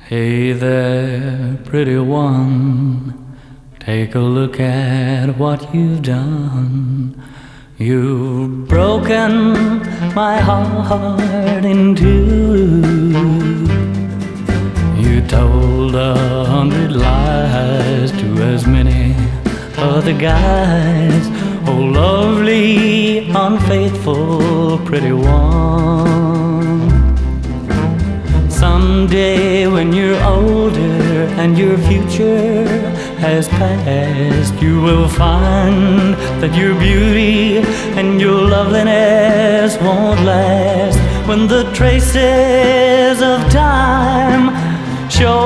Hey there, pretty one, take a look at what you've done. You've broken my heart in two. You told 100 lies to as many other guys. Oh, lovely, unfaithful, pretty one. Someday when you're older and your future has passed, you will find that your beauty and your loveliness won't last. When the traces of time show